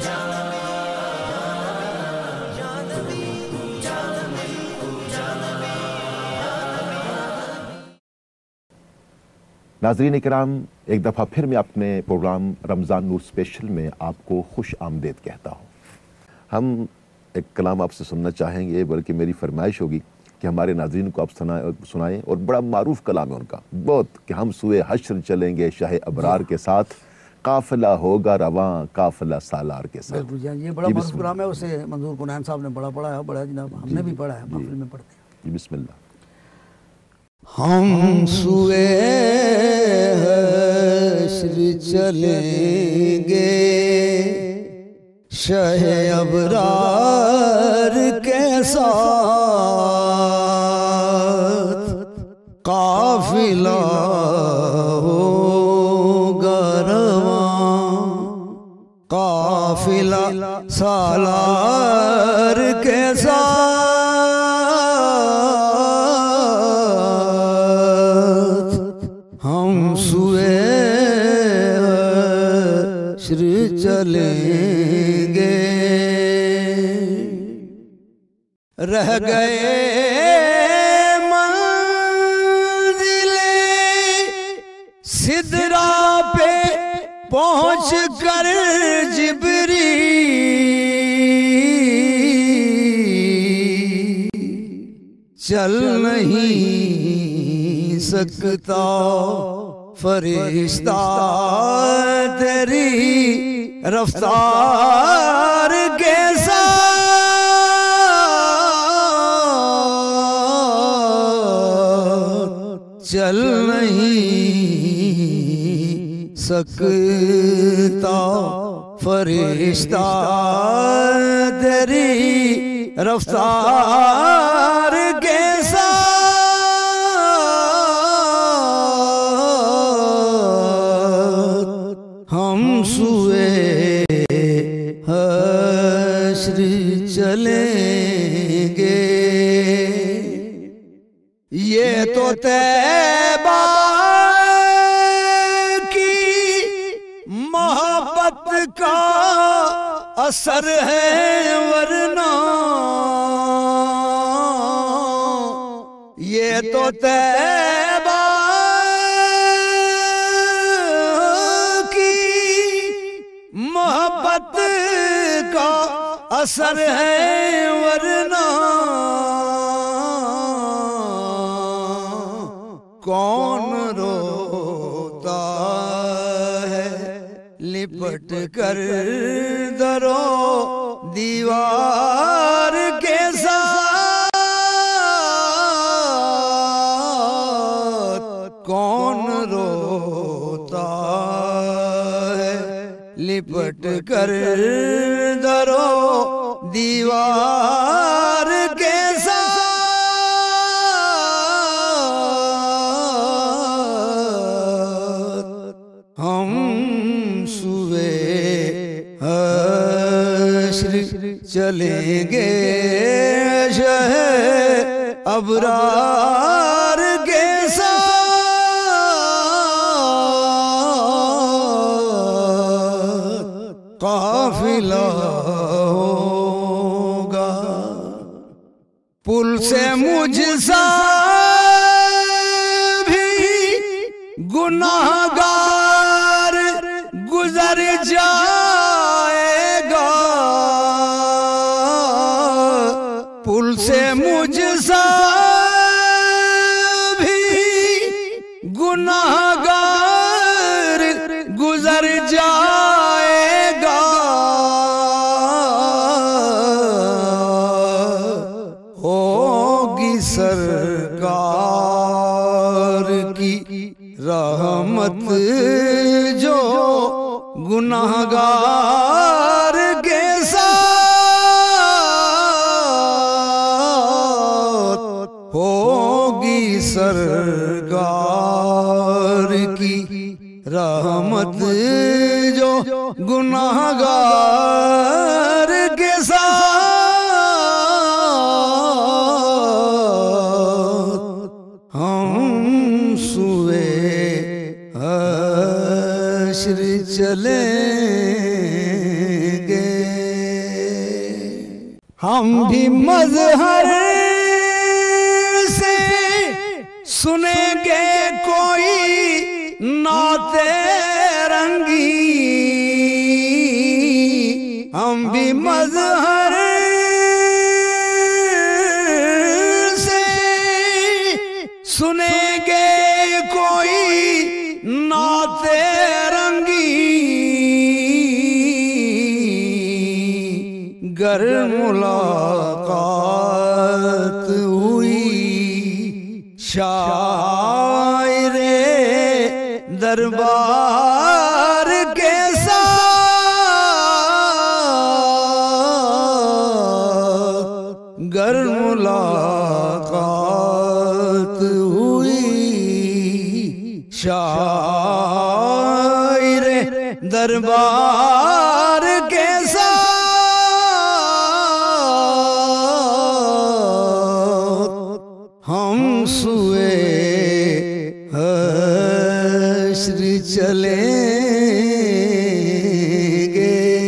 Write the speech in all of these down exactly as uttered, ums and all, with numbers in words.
नाज़रीन इकराम, एक दफ़ा फिर मैं अपने प्रोग्राम रमज़ान नूर स्पेशल में आपको खुश आमदेद कहता हूँ। हम एक कलाम आपसे सुनना चाहेंगे, बल्कि मेरी फरमाइश होगी कि हमारे नाज़रीन को आप सुनाएं, और बड़ा मारूफ कलाम है उनका बहुत, कि हम सुए हश्र चलेंगे शाह अबरार के साथ, काफिला होगा रवां काफिला सालार के साथ। ये बड़ा मारूफ कलाम है, उसे मंजूर कुनैन साहब ने बड़ा पढ़ा है, बड़ा जनाब हमने भी पढ़ा है, महफिल में पढ़ते हैं। बिस्मिल्लाह। हम सुए हश्र चलेंगे शाह अबरार के साथ, काफिला होगा रवां काफिला सालार के साथ, चलेंगे। रह गए मंजिले सिदरा पे पहुंच कर जिब्री, चल नहीं सकता फरिश्ता तेरी रफ्तार के साथ, चल नहीं सकता फरिश्ता तेरी रफ्तार के साथ। हम सुए हश्र चलेंगे। ये तो तैबा की मोहब्बत का असर है, वरना ये तो तैबा मोहब्बत का असर है, वरना कौन रोता है लिपट कर दरो दीवार के साथ, कौन रोता लिपट कर दरो दीवार के साथ। हम सुए हश्र चलेंगे शाह अबरार के साथ, काफिला होगा पुल से मुझसा भी गुनाहगार गुजर जाएगा, पुल से मुझसा भी गुनाहगार गुजर जाएगा, होगी सरकार की रहमत जो गुनाहगार के साथ, होगी सरकार की रहमत जो गुनाहगार के साथ। हम सुए हश्र चलेंगे। हम भी मजहर से सुनेंगे कोई नाते रंगी, हम भी मजहर से सुनेंगे कोई नाते रंगी, गर मुलाकात हुई शायरे दरबार के साथ, गर मुलाकात हुई शायरे दरबार के साथ, हम सुए हश्र चलेंगे।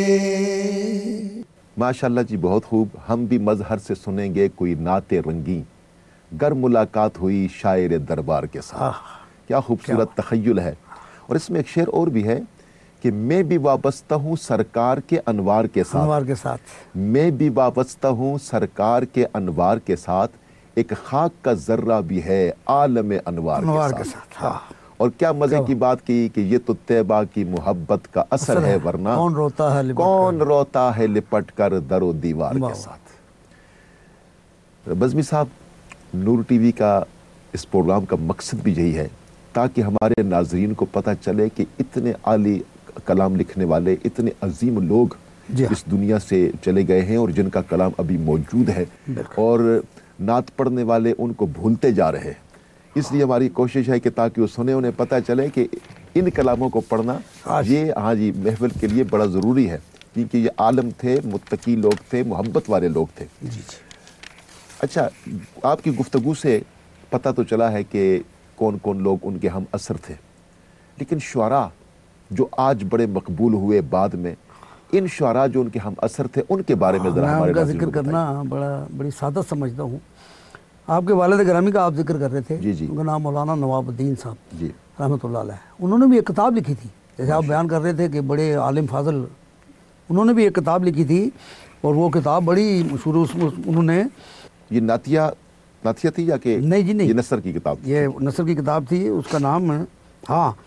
माशाल्लाह जी, बहुत खूब। हम भी मजहर से सुनेंगे कोई नाते रंगी, गर मुलाकात हुई शायर दरबार के साथ। क्या खूबसूरत तखय्युल है। और इसमें एक शेर और भी है कि मैं भी वाबस्ता हूँ सरकार के अनवार के साथ, अनवार के साथ, मैं भी वाबस्ता हूँ सरकार के अनवार के साथ, एक खाक का जर्रा भी है आलम अनवार, अनवार के साथ, के साथ। हाँ। और क्या मजे की बात की कि ये तो तैबा की मोहब्बत का असर है, वरना कौन रोता है कौन रोता है लिपट कर दरो दीवार के साथ। बज़मी साहब, नूर टीवी का इस प्रोग्राम का मकसद भी यही है ताकि हमारे नाजरीन को पता चले कि इतने आली कलाम लिखने वाले, इतने अजीम लोग इस दुनिया से चले गए हैं और जिनका कलाम अभी मौजूद है, और नात पढ़ने वाले उनको भूलते जा रहे हैं। इसलिए हमारी कोशिश है कि ताकि वो सुने, उन्हें पता चले कि इन कलामों को पढ़ना ये हाँ जी महफिल के लिए बड़ा ज़रूरी है, क्योंकि ये आलम थे, मुत्तकी लोग थे, मोहब्बत वाले लोग थे। जी जी। अच्छा, आपकी गुफ्तगू से पता तो चला है कि कौन कौन लोग उनके हम असर थे, लेकिन शुआरा जो आज बड़े मकबूल हुए बाद में, इन शुआरा जो उनके हम असर थे, उनके बारे में ज़रा हमारे नाज़रीन को जिक्र करना बड़ा बड़ी सादत समझता हूँ। आपके वालिद गिरामी का आप जिक्र कर रहे थे। जी जी। उनका नाम मौलाना नवाबुद्दीन साहब जी रहमतुल्लाह अलैह। उन्होंने भी एक किताब लिखी थी, जैसे आप बयान कर रहे थे कि बड़े आलिम फाजल, उन्होंने भी एक किताब लिखी थी और वो किताब बड़ी मशहूर। उन्होंने ये नातिया नातिया थी या कि नहीं जी नहीं, ये नसर की किताब, ये नसर की किताब थी। उसका नाम हाँ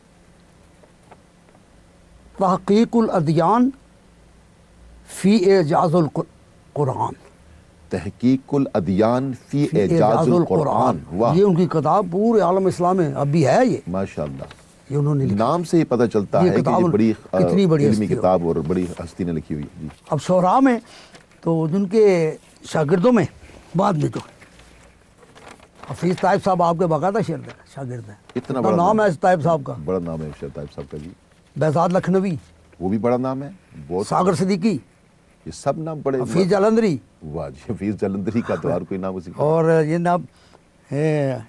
तहक़ीक़ुल अदयान फ़ी एजाज़ुल कुरान, तहक़ीक़ुल अदयान फ़ी एजाज़ुल कुरान। वाह, ये उनकी किताब पूरे आलम इस्लाम में अब भी है। ये माशाअल्लाह, ये उन्होंने नाम से ही पता चलता है कि ये बड़ी कितनी बड़ी इल्मी किताब और बड़ी हस्ती ने लिखी हुई है। अब शोरा में तो जिनके शागिर्दों में बाद में जो हफीज़ ताइब साहब आपके बाकायदा शागिर्द हैं। इतना बड़ा नाम है ताइब साहब का, बड़ा नाम है ताइब साहब का जी। बेजाद लखनवी, वो भी बड़ा नाम है। बहुत सागर सिद्दीकी, ये सब नाम बड़े। हफीज़ जलंधरी, वाह जी, हफीज़ जलंधरी का तो हर कोई नाम उसी। और ये नाम है,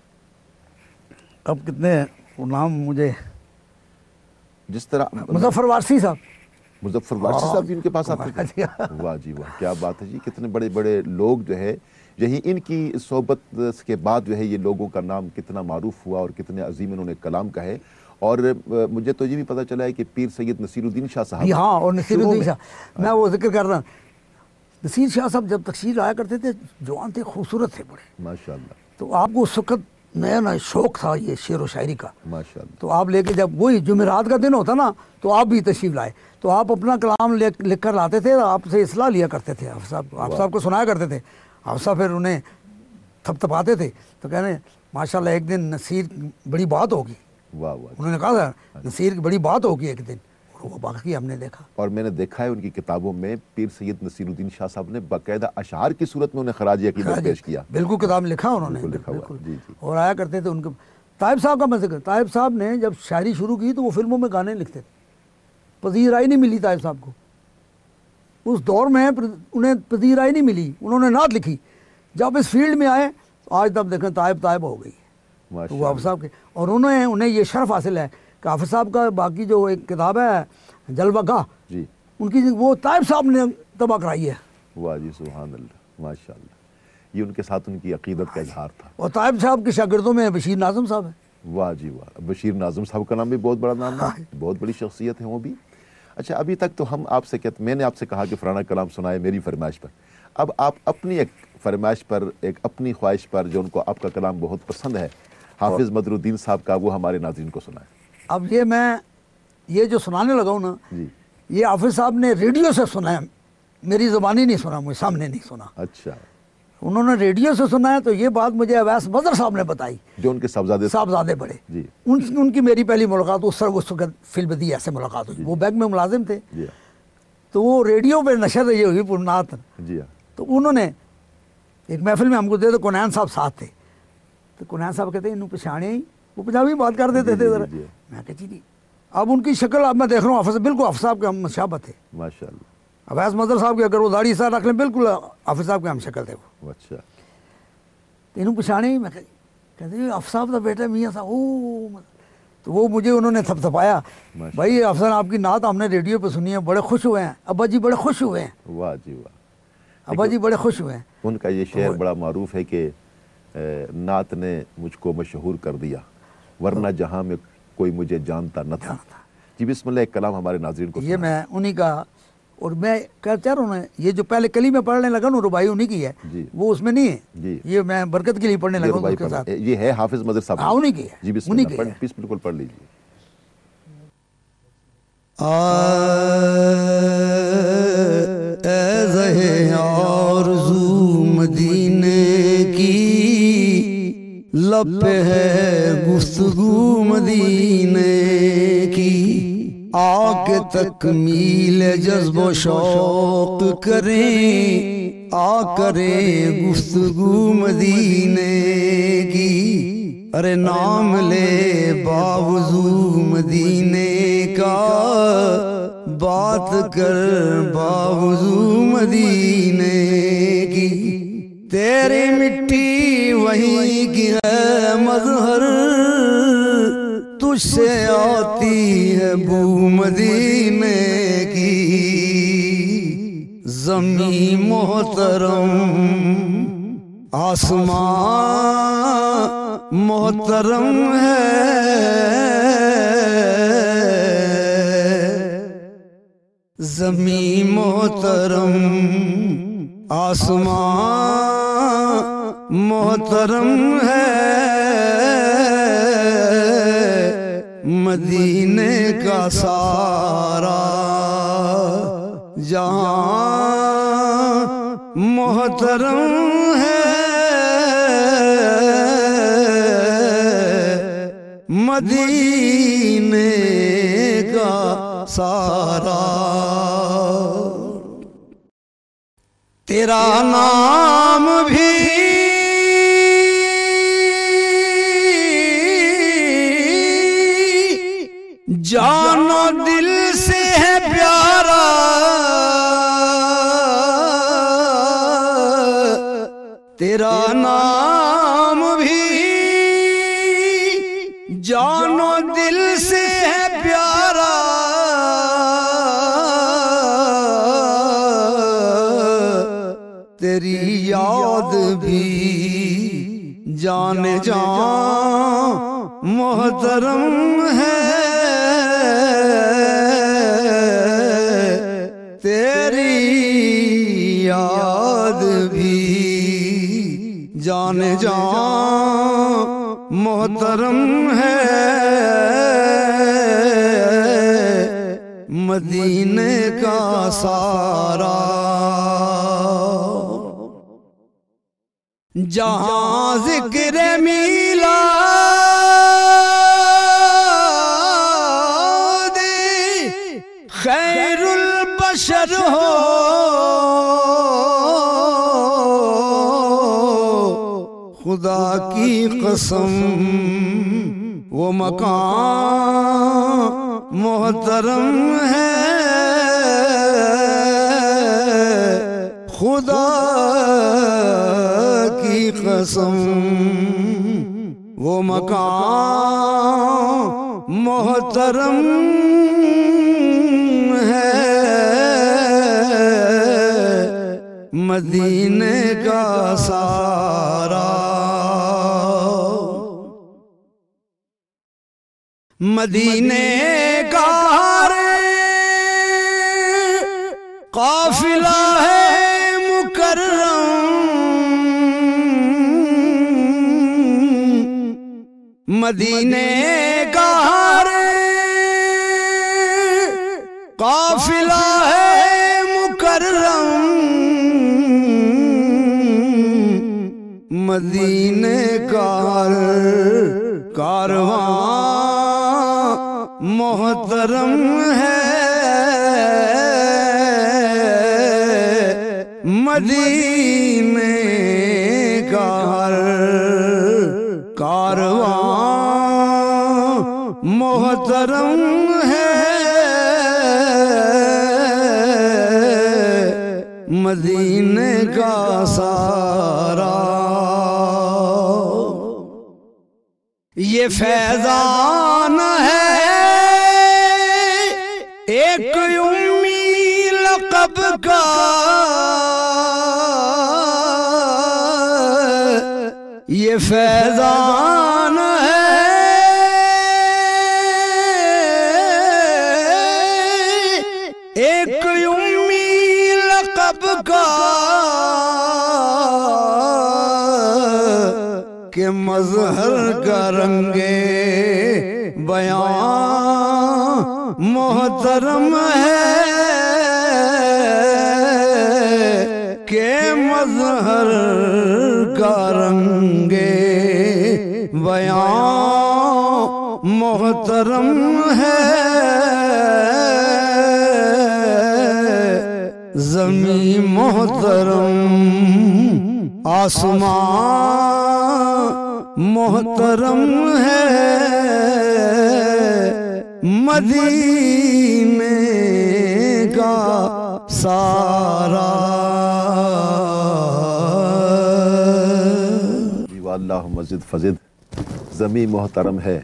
अब कितने वो नाम मुझे, जिस तरह मुजफ्फर वारसी साहब, मुजफ्फर वारसी साहब भी इनके पास आते थे। वाह जी वाह, क्या बात है जी। कितने बड़े बड़े लोग जो है, यही इनकी सोबत के बाद जो है ये लोगों का नाम कितना मारूफ हुआ और कितने अजीम इन्होंने कलाम का है। और मुझे तो ये भी पता चला है कि पीर सैयद नसीरुद्दीन शाह साहब, हाँ, और नसीरुद्दीन शाह, मैं वो जिक्र कर रहा, नसीर शाह साहब जब तशरीफ आया करते थे, जवान थे, खूबसूरत थे बड़े माशाअल्लाह। तो आपको उस वक्त नया नया शौक था ये शेर व शायरी का माशाअल्लाह। तो आप लेके जब वही जुमेरात का दिन होता ना, तो आप भी तशरीफ लाए, तो आप अपना कलाम लिख कर लाते थे, आपसे इसलाह लिया करते थे। आप साहब आप साहब को सुनाया करते थे, आप साहब फिर उन्हें थपथपाते थे। तो कहने माशाल्लाह एक दिन नसीर बड़ी बात होगी। वाह वाह, उन्होंने कहा था नसीर की बड़ी बात होगी एक दिन, और वो बाकी हमने देखा। और मैंने देखा है उनकी किताबों में पीर सैयद नसीरुद्दीन शाह साहब ने बाकायदा अशआर की सूरत में उन्हें खराज अकीदत पेश किया। बिल्कुल किताब लिखा उन्होंने, लिखा हुआ जी जी। और आया करते थे उनके। ताइब साहब का मैं जिक्र, ताइब साहब ने जब शायरी शुरू की तो वो फिल्मों में गाने लिखते थे, पजीराई नहीं मिली ताइब साहब को उस दौर में, उन्हें पजीराई नहीं मिली, उन्होंने नात लिखी। जब इस फील्ड में आए आज तब देखें ताइब ताइब हो गई तो वो हाफिज़ साहब के। और उन्हें उन्हें ये शर्फ हासिल है कि हाफिज़ साहब का बाकी जो एक किताब है जलवा गाह जी, उनकी वो ताइब साहब ने तबाह कराई है। वाह जी, सुभान अल्लाह, माशाअल्लाह। ये उनके साथ उनकी अकीदत का इजहार था। और ताइब साहब के शागिर्दों में बशीर नाज़म साहब है। वाह जी वाह, बशीर नाज़म साहब का नाम भी बहुत बड़ा नाम है, बहुत बड़ी शख्सियत है वो भी। अच्छा, अभी तक तो हम आपसे कहते, मैंने आपसे कहा कि फलाना कलाम सुनाए मेरी फरमाइश पर। अब आप अपनी एक फरमाइश पर, एक अपनी ख्वाहिश पर, जो उनको आपका कलाम बहुत पसंद है, हाफिज़ बदरुद्दीन साहब का, वो हमारे नाज़रीन को सुनाए। अब ये मैं ये जो सुनाने लगा हूँ ना जी, ये हाफिज़ साहब ने रेडियो से सुना है, मेरी ज़बानी नहीं सुना, मुझे सामने नहीं सुना। अच्छा, उन्होंने रेडियो से सुना है। तो ये बात मुझे अवैस मदर साहब ने बताई, जो उनके साहबजादे साहबजादे बड़े जी। उन, उनकी मेरी पहली मुलाकात उस उस वक्त फिल्म दी ऐसे मुलाकात हुई। वो बैंक में मुलाजिम थे, जी तो वो रेडियो पे नशर ये हुई पुरनात। जी। तो उन्होंने एक महफिल में हमको दे तो कुनैन साहब साथ थे। तो कुनैन साहब कहते इन्हों पछाने ही, वो पंजाबी बात कर देते थे ज़रा। मैं कहती थी अब उनकी शक्ल, अब मैं देख रहा हूँ हाफिज़ बिल्कुल हाफिज़ साहब के हम मुशाबत थे माशाअल्लाह। अवैस मदर साहब के अगर वो दाढ़ी सा रख लें बिल्कुल हाफिज़ साहब के हम शक्ल थे वो। अच्छा, तो इन्हों पछाने ही, मैं कहती हाफिज़ साहब का बेटा मियाँ साहब। ओ, तो वो मुझे उन्होंने थपथपाया, भाई अफसर आपकी नात हमने रेडियो पे सुनी है, बड़े खुश हुए हैं अब्बा जी, बड़े खुश हुए हैं। वाह जी वाह, अब्बा जी बड़े खुश हुए हैं। उनका ये शेर बड़ा मारूफ है कि नात ने मुझको मशहूर कर दिया, वरना जहां में कोई मुझे जानता न था। जी बिस्मिल्लाह, एक कलाम हमारे नाज़रीन को। ये मैं उन्हीं का, और मैं कह चाह रहा हूँ ये जो पहले कली में पढ़ने लगा ना रुबाई उन्हीं की है जी। वो उसमें नहीं है जी, ये मैं बरकत के लिए पढ़ने लगा हूँ उसके साथ। ये है हाफिज़ मदर साहब, हाँ उन्हीं की है जी। बिस्मिल्लाह, पढ़, बिल्कुल पढ़ लीजिए। आरज़ू मदीने की लब पे है गुफ्तगू मदीने की, आके तकमील जज्बो शौक करें, आ करें गुफ्तगू मदीने की। अरे नाम ले बावजू मदीने का, बात कर बावजू मदीने की। तेरी मिट्टी वहीं की है मज़हर, तुझसे आती है बू मदीने की। ज़मीं मोहतरम आसमां मोहतरम है, ज़मीं मोहतरम आसमां मोहतरम है, मदीने का सारा जहां मोहतरम है, मदीने का सारा। तेरा नाम भी जानो दिल से है प्यारा, तेरा नाम भी जानो दिल से है प्यारा। तेरी याद भी जाने जा मोहतरम है, तेरी याद भी जाने जा मोहतरम है, मदीने का सारा। जहां जिक्र मिला खैरुल बशर हो, खुदा की कसम वो मकान मोहतरम है, खुदा की कसम वो मकान मोहतरम है, मदीने का सारा, मदीने का काफिला है मुकर्रम, मदीने का काफिला है मुकर्रम, मदीने का कारवां मोहतरम है, मदीने का हर कारवां मोहतरम है, मदीने का सारा। ये फैजान है एक उम्मी लक़ब का, ये फैजान है एक उम्मी लक़ब का, के मज़हर का रंगे बयां मोहतरम है, के मज़हर का रंगे बयां मोहतरम है, ज़मीं मोहतरम आसमां मोहतरम है, मदीने का सारा। अल्लाह मस्जिद फजिद, ज़मीं मोहतरम है,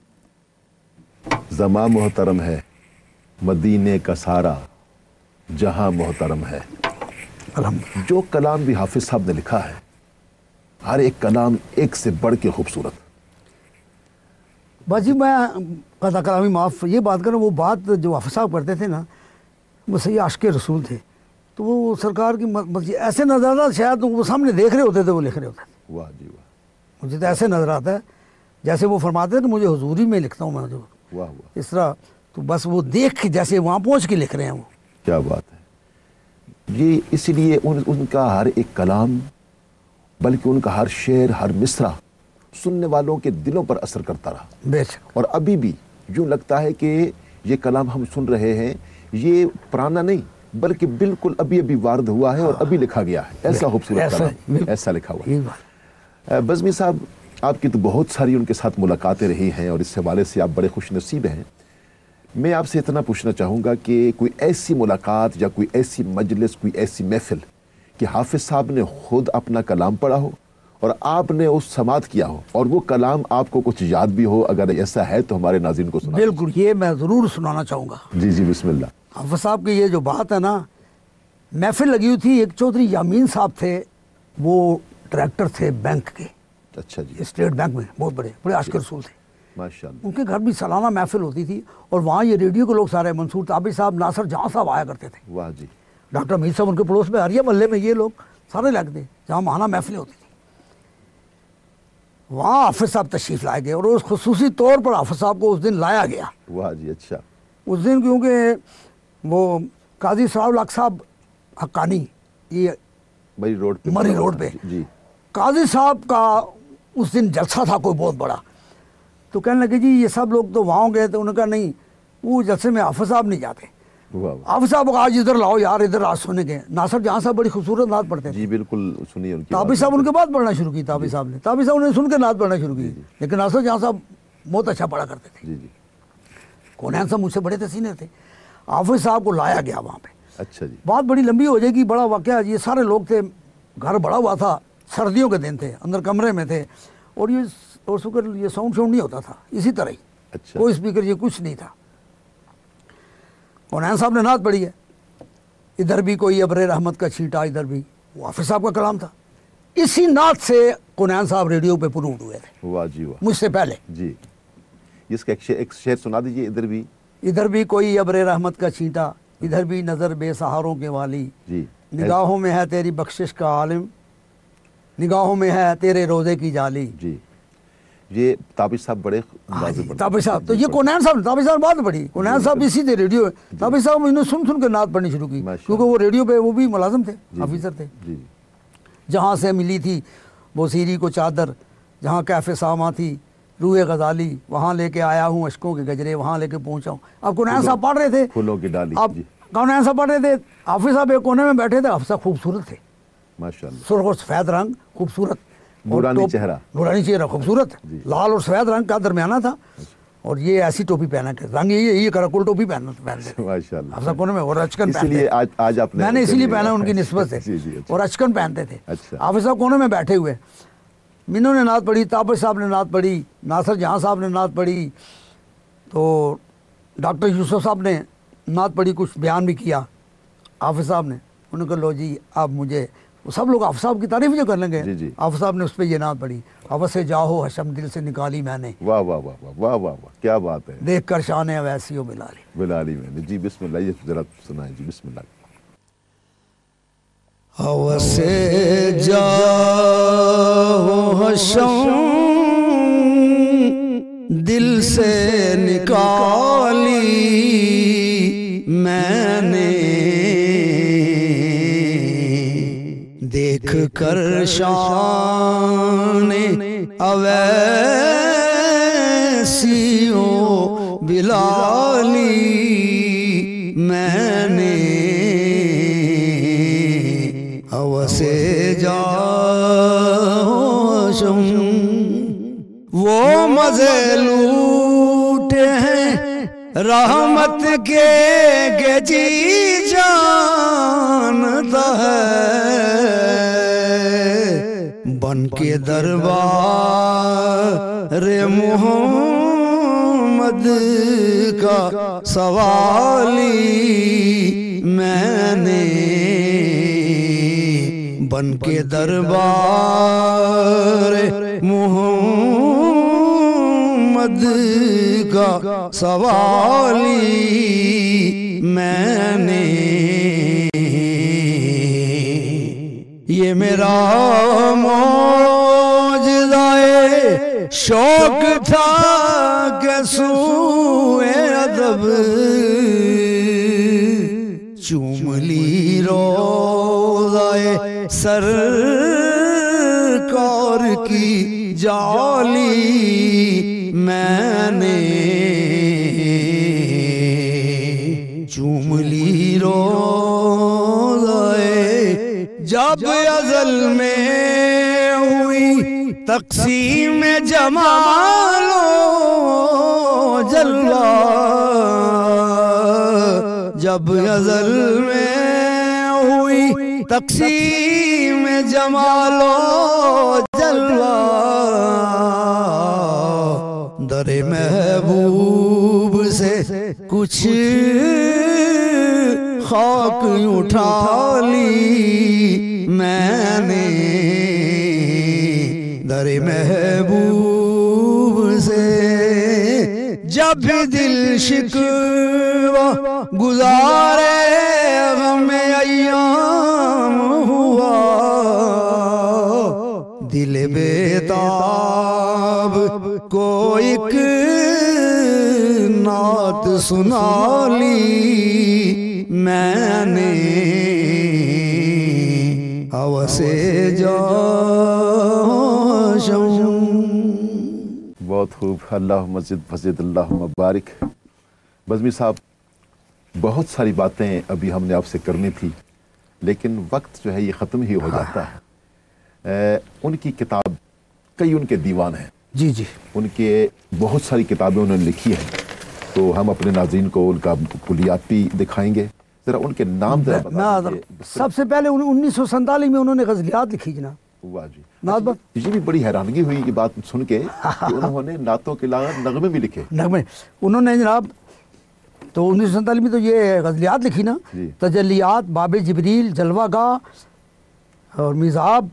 ज़मा मोहतरम है, मदीने का सारा जहां मोहतरम है। जो कलाम भी हाफिज साहब ने लिखा है, हर एक कलाम एक से बढ़ के खूबसूरत। बाजी मैं कदा कलामी माफ़ ये बात करूँ, वो बात जो हाफिज साहब करते थे ना, वो सही आशिक़ रसूल थे, तो वो सरकार की मस्जिद ऐसे नजर आता शायद वो सामने देख रहे होते थे, वो लिख रहे होते थे। वाह जी वाह, मुझे तो ऐसे नज़र आता है जैसे वो फरमाते थे कि मुझे हुजूरी में लिखता हूँ मैं जो। वाह वाह, इस तरह तो बस वो देख के जैसे वहाँ पहुँच के लिख रहे हैं वो। क्या बात है। ये इसीलिए उन, उनका हर एक कलाम, बल्कि उनका हर शेर, हर मिसरा सुनने वालों के दिलों पर असर करता रहा। बेशक। और अभी भी यूँ लगता है कि ये कलाम हम सुन रहे हैं, ये पुराना नहीं बल्कि बिल्कुल अभी अभी वारद हुआ है और अभी लिखा गया है। ऐसा खूबसूरत कलाम, ऐसा लिखा हुआ है। बज़मी साहब, आपकी तो बहुत सारी उनके साथ मुलाकातें रही हैं और इस हवाले से आप बड़े खुश नसीब हैं। मैं आपसे इतना पूछना चाहूँगा कि कोई ऐसी मुलाकात या कोई ऐसी मजलिस, कोई ऐसी महफिल कि हाफिज साहब ने खुद अपना कलाम पढ़ा हो और आपने उस समात किया हो और वो कलाम आपको कुछ याद भी हो, अगर ऐसा है तो हमारे नाज़रीन को सुना। बिल्कुल, ये मैं ज़रूर सुनाना चाहूँगा। जी जी बिस्मिल्लाह। हाफिज साहब की ये जो बात है ना, महफिल लगी हुई थी, एक चौधरी यामीन साहब थे, वो डायरेक्टर थे बैंक के। अच्छा जी। स्टेट बैंक में बहुत बड़े बड़े आशिक़ रसूल थे माशाअल्लाह। उनके घर भी सालाना महफिल होती थी और वहाँ ये रेडियो के लोग सारे, मंसूर ताबी साहब, नासिर जहाँ साहब आया करते थे। वाह जी। डॉक्टर मीर साहब उनके पड़ोस में, हरिया मोहल्ले में ये लोग सारे लगते थे जहाँ महाना महफिलें होती थी। वहाँ हाफिज साहब तशरीफ़ लाए गए और उस खुसूसी तौर पर हाफिज साहब को उस दिन लाया गया। वाह जी। अच्छा। उस दिन क्योंकि वो काजी सराउल हक साहब हक्कानी, ये मरी रोड पे, मरी रोड पे जी, काजी साहब का उस दिन जलसा था कोई बहुत बड़ा। तो कहने लगे जी ये सब लोग तो वहाँ गए थे। उन्होंने कहा नहीं, वो जलसे में हाफिज साहब नहीं जाते। हाफिज साहब को आज इधर लाओ यार, इधर आज सुने के। नासिर जहाँ साहब बड़ी खूबसूरत नात पढ़ते थे। जी बिल्कुल, सुनिए उनकी। ताबी साहब उनके बाद पढ़ना शुरू की। ताबी साहब ने ताबी साहब ने सुन के नात पढ़ना शुरू की, लेकिन नासिर जहाँ साहब बहुत अच्छा पढ़ा करते थे। जी जी। कौन साहब मुझसे बड़े थे, सीनियर थे। हाफिज साहब को लाया गया वहाँ पे। अच्छा जी। बात बड़ी लंबी हो जाएगी, बड़ा वाक़या। ये सारे लोग थे, घर बड़ा हुआ था, सर्दियों के दिन थे, अंदर कमरे में थे और ये और शुक्र ये साउंड साउंड नहीं होता था, इसी तरह ही। अच्छा। कोई स्पीकर ये कुछ नहीं था। कौन साहब ने नात पढ़ी है, इधर भी कोई अबरे रहमत का छींटा, इधर भी वो हाफिज साहब का कलाम था। इसी नात से कुनैन साहब रेडियो पे प्रूव हुए थे। वाह जी वाह, मुझसे पहले जी। इसका एक शेर, एक शेर सुना दीजिए। इधर भी इधर भी कोई अब्रे रहमत का छींटा, इधर भी नज़र बेसहारों के वाली, जी। निगाहों में है तेरी बख्शिश का आलिम, निगाहों में है तेरे रोज़े की जाली। जी, ये ताबिश साहब बड़े ताबिश साहब, तो ये कुनैन साहब, ताबिश साहब बात पढ़ी, कुनैन साहब भी सीधे रेडियो है। ताबिश साहब इन्होंने सुन सुन के नात पढ़नी शुरू की, क्योंकि वो रेडियो पे वो भी मुलाजिम थे, ऑफिसर थे। जहाँ से मिली थी बोसीरी को चादर, जहाँ कैफे सामा थी रूए गजाली, वहाँ लेके आया हूँ अशकों के गजरे, वहाँ लेके पहुँचा हूँ। अब कुनैन साहब पढ़ रहे थे, फूलों की डाली। अब कुनैन साहब पढ़ रहे थे, हाफिज साहब एक कोने में बैठे थे। हाफिज साहब खूबसूरत थे माशाअल्लाह, सुर्ख और सफ़ेद रंग, खूबसूरत, नूरानी चेहरा, नूरानी चेहरा खूबसूरत, लाल और सफ़ेद रंग का दरमियाना था। और ये ऐसी टोपी पहना के, रंग ये ये कराकुल टोपी पहना पहनते माशाअल्लाह, हाफिज कोने में, और अचकन पहनते। इसलिए आज आज आपने, मैंने इसीलिए पहना उनकी निस्बत से, और अचकन पहनते थे। हाफिज साहब कोने में बैठे हुए, मीनू ने नात पढ़ी, ताबिश साहब ने नात पढ़ी, नासिर जहाँ साहब ने नात पढ़ी, तो डॉक्टर यूसुफ साहब ने नात पढ़ी, कुछ बयान भी किया हाफिज साहब ने। उन्होंने कहा लो जी आप मुझे, सब लोग हाफिज साहब की तारीफ जो कर लेंगे, हाफिज साहब ने उस पर ये नात पढ़ी, हवस से जाहो हशम दिल से निकाली मैंने। वाह वाह वाह वाह वाह वाह वाह, क्या बात है। देख कर शान अवैसी हो बिलाली, बिलाली मैंने। जी बिस्मिल्लाह, ये जरा सुनाए जी, बिस्मिल्लाह। हवस से जाहो हशम दिल से निकाली मैंने, देख कर शान अवैसी हो बिलाली मैंने, हवसे जाशम वो मजे लूटे हैं रहमत के गजी जानता है, बन के दरबार मोहम्मद का सवाली मैंने, बन के दरबार मोहम्मद का सवाली मैंने, ये मेरा मौजज़ाए शौक था कि सूए अदब चूम ली रोज़ाए सरकार की जाली मैंने, चूम ली रोज़ाए जब अज़ल में हुई तक़सीम जमालो जलवा, जब अज़ल में हुई तक़सीम जमालो जलवा, दरे महबूब से कुछ खाक उठा ली मैंने, दरे महबूब से जब दिल शिकवा गुजारे गम अय्याम हुआ, दिल बेताब को एक नात सुना ली मैंने, हवसे जाशम। बहुत खूब, अल्लाह मस्जिद फजीद अल्लाह मुबारक। बज़मी साहब, बहुत सारी बातें अभी हमने आपसे करनी थी, लेकिन वक्त जो है ये ख़त्म ही हो जाता है। ए, उनकी किताब, कई उनके दीवान हैं। जी जी, उनके बहुत सारी किताबें उन्होंने लिखी हैं, तो हम अपने नाज़रीन को उनका कुलियाती दिखाएंगे। जरा उनके नाम जरा बता। सबसे पहले उन्नीस सौ सैंतालीस में उन्होंने गज़लियात लिखी जनाब। वाह जी, ये भी बड़ी हैरानगी हुई ये बात सुन के कि उन्होंने नातों के अलावा नगमे भी लिखे। नगमे उन्होंने जनाब, तो उन्नीस सौ सैंतालीस में तो ये गज़लियात लिखी ना, तजल्लियात, बाब जिब्रील, जलवागाह, और मिज़ाब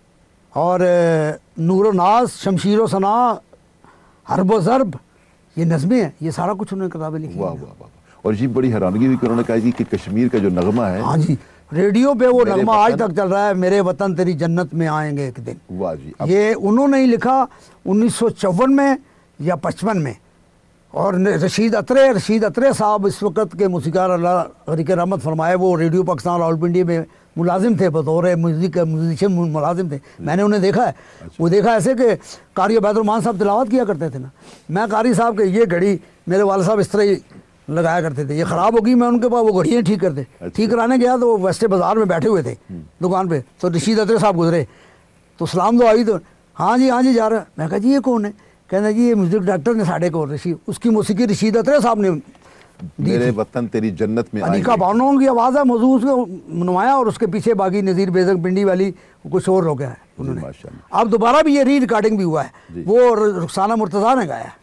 और नूर नाज, शमशीर व सना, हर्ब व ज़र्ब, ये नज़में हैं, ये सारा कुछ उन्होंने किताबें लिखी। वाह वाह वाह। और जी बड़ी हैरानगी हुई कि उन्होंने कहा कि कश्मीर का जो नगमा है, हाँ जी, रेडियो पे वो नगमा आज तक चल रहा है, मेरे वतन तेरी जन्नत में आएंगे एक दिन। वाह जी। ये उन्होंने ही लिखा उन्नीस सौ चौवन में या पचपन में। और रशीद अतरे रशीद अतरे साहब इस वक्त के मूसीकार, अल्लाह गरीक रहमत फरमाए, वो रेडियो पाकिस्तान रावलपिंडी में मुलाजिम थे, बतौर म्यूजिक म्यूजिशियन मुलाजिम थे। मैंने उन्हें देखा है। अच्छा। वो देखा ऐसे कि कारी बैदुर्रहमान साहब तिलावत किया करते थे ना, मैं कारी साहब के ये घड़ी मेरे वाले साहब इस तरह ही लगाया करते थे, ये ख़राब होगी, मैं उनके पास वो घड़ियाँ ठीक करते। अच्छा। ठीक कराने गया तो वो वेस्टे बाज़ार में बैठे हुए थे दुकान पे, तो रशीद अतरे साहब गुजरे, तो सलाम दो आई, तो हाँ जी हाँ जी जा रहा है। मैं कहा जी ये कौन है? कहना जी ये म्यूजिक डायरेक्टर ने साढ़े को रशीद, उसकी मौसीकी रशीद अतरे साहब ने मेरे वतन तेरी जन्नत में अनिका बानो की आवाज़ है, मौजूद उसको नुमाया, और उसके पीछे बाकी नज़ीर बेज़क पिंडी वाली कुछ और हो गया है उन्होंने। अब दोबारा भी ये री रिकॉर्डिंग भी हुआ है, वो रुखसाना मुर्तज़ा ने गाया है।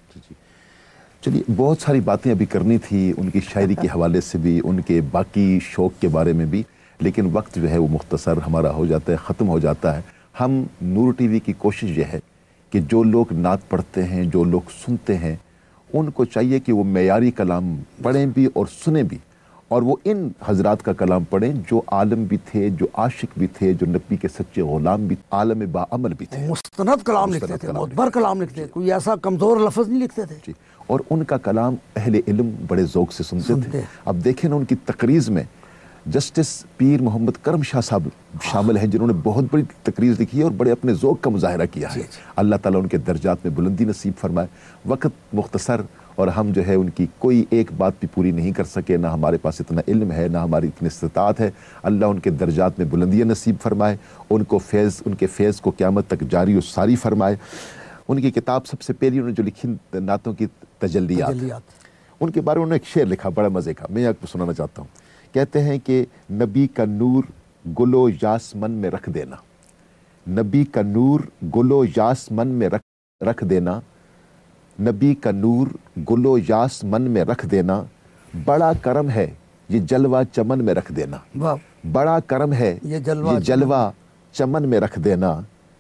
चलिए, बहुत सारी बातें अभी करनी थी उनकी शायरी के हवाले से भी, उनके बाकी शौक़ के बारे में भी, लेकिन वक्त जो है वो मुख्तसर हमारा हो जाता है, ख़त्म हो जाता है। हम नूर टीवी की कोशिश ये है कि जो लोग नात पढ़ते हैं, जो लोग सुनते हैं, उनको चाहिए कि वो मेयारी कलाम पढ़ें भी और सुने भी, और वो इन हजरात का कलाम पढ़ें जो आलम भी थे, जो आशिक भी थे, जो नबी के सच्चे गुलाम भी, आलम बाअमल भी थे, मुस्तनद कलाम लिखते थे, मुतबर कलाम लिखते थे, कोई ऐसा कमज़ोर लफ्ज़ नहीं लिखते थे जी। और उनका कलाम अहले इल्म बड़े ज़ौक़ से सुनते, सुनते थे। अब देखें ना, उनकी तकरीज़ में जस्टिस पीर मोहम्मद करम शाह साहब शामिल हैं, जिन्होंने बहुत बड़ी तकरीज़ लिखी है और बड़े अपने ज़ौक़ का मुज़ाहरा किया है। अल्लाह ताला उनके दर्जात में बुलंदी नसीब फरमाए। वक्त मुख्तसर, और हम जो है उनकी कोई एक बात भी पूरी नहीं कर सके, ना हमारे पास इतना इल्म है, ना हमारी इतनी इस्तिताअत है। अल्लाह उनके दर्जात में बुलंदियाँ नसीब फरमाए, उनको फैज़, उनके फैज़ को क़यामत तक जारी और सारी फरमाए। उनकी किताब सबसे पहली उन्होंने जो लिखी नातों की तजल्लियात, उनके बारे में उन्होंने एक शेर लिखा बड़ा मज़े का, मैं आपको सुनाना चाहता हूँ। कहते हैं कि नबी का नूर गुलो यास मन में रख देना, नबी का नूर गुलो यास मन में रख रख देना, नबी का नूर गुलो यास मन में रख देना, बड़ा करम है ये जलवा चमन में रख देना, बड़ा करम है ये जलवा, ये जलवा चमन में रख देना।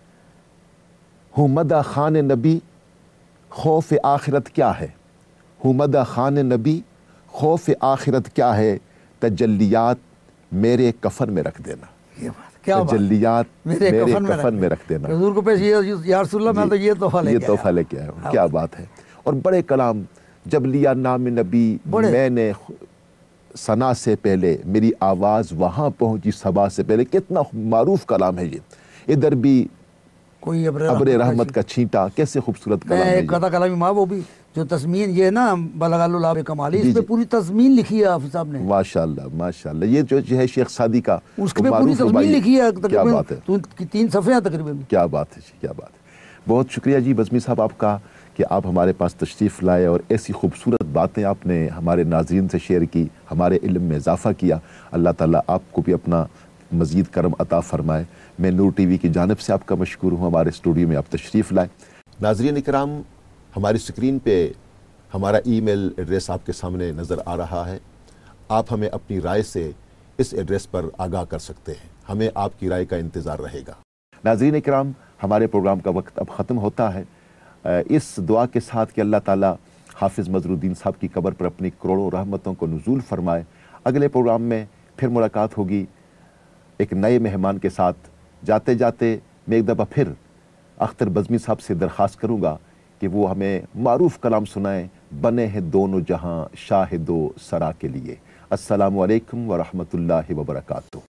हूँ मदा खान नबी खौफ आखिरत क्या है, हूँ मदा खान नबी खौफ आखिरत क्या है, तजल्लियात मेरे कफन में रख देना, तजल्लियात मेरे, मेरे कफन, कफन में रख देना। हुजूर को पेश या रसूलल्लाह, मैं तो ये तोहफा लेके ये तोहफा लेके आया हूँ। क्या बात है। और बड़े कलाम, जब लिया नाम नबी मैंने सना से पहले, मेरी आवाज़ वहाँ पहुँची सबा से पहले, कितना मारूफ कलाम है ये। इधर भी कोई अब्रे रहमत का छींटा, कैसे खूबसूरत कलाम है। कथा कलामी माँ, वो भी जो तस्मीन ये ना बलगालुल कमाली, इस पे पूरी तस्मीन लिखी है हाफिज़ साहब ने। माशाल्लाह माशाल्लाह। ये जो है शेख सादी का, उसके पे पूरी तस्मीन लिखी है, क्या बात है, तीन सफ़े हैं तकरीबन। क्या बात है जी, क्या बात है। बहुत शुक्रिया जी बज़मी साहब आपका कि आप हमारे पास तशरीफ़ लाए और ऐसी खूबसूरत बातें आपने हमारे नाज़रीन से शेयर की, हमारे इल्म में इजाफ़ा किया। अल्लाह ताला आपको भी अपना मज़ीद करम अता फ़रमाए। मैं नूर टीवी की जानिब से आपका मशकूर हूँ, हमारे स्टूडियो में आप तशरीफ़ लाए। नाज़रीन इकराम, हमारी स्क्रीन पे हमारा ईमेल एड्रेस आपके सामने नज़र आ रहा है। आप हमें अपनी राय से इस एड्रेस पर आगाह कर सकते हैं, हमें आपकी राय का इंतज़ार रहेगा। नाज़रीन इकराम, हमारे प्रोग्राम का वक्त अब ख़त्म होता है, इस दुआ के साथ कि अल्लाह ताला हाफिज़ मज़रुद्दीन साहब की कब्र पर अपनी करोड़ों रहमतों को नुज़ूल फरमाए। अगले प्रोग्राम में फिर मुलाकात होगी एक नए मेहमान के साथ। जाते जाते मैं एक दफ़ा फिर अख्तर बज़मी साहब से दरख्वास्त करूँगा कि वो हमें मारूफ कलाम सुनाएं, बने हैं दोनों जहां शाहिदो सरा के लिए। अस्सलामु अलैकुम व रहमतुल्लाहि व बरकातुहू।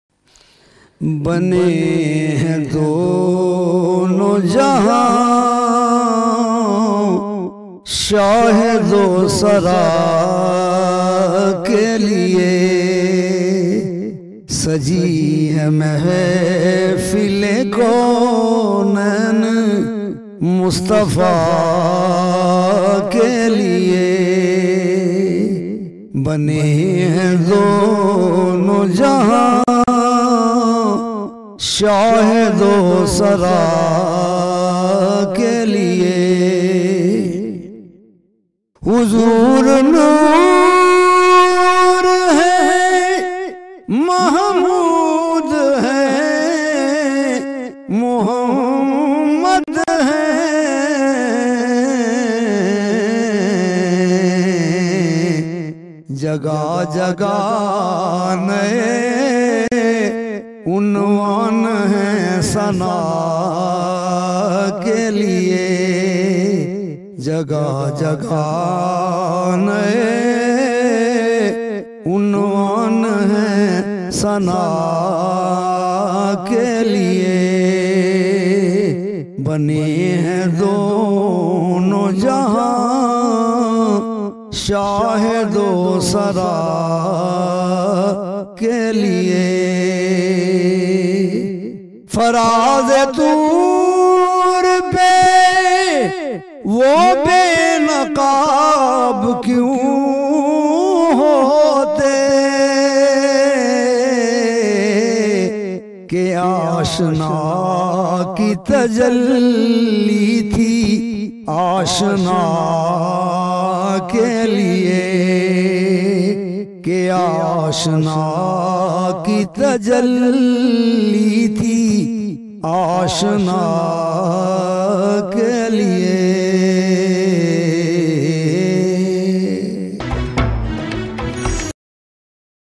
बने हैं दोनों जहां शाहिदो सरा के लिए, सजी है महफिले कौनन मुस्तफ़ा के लिए, बने हैं दोनों जहां शाहिदो सरा के लिए। हुजूर नूर है, महमूद है, जगह जगह नए उन्वान हैं सना के लिए, जगह जगह नए उन्वान हैं सना के लिए। बने हैं दोनों जहां शाहिदो सरा के लिए। फराज तूर पे वो बेनकाब क्यों होते के आशना की तजल्ली थी आशना के लिए, के आशना की तजल्ली थी आशना के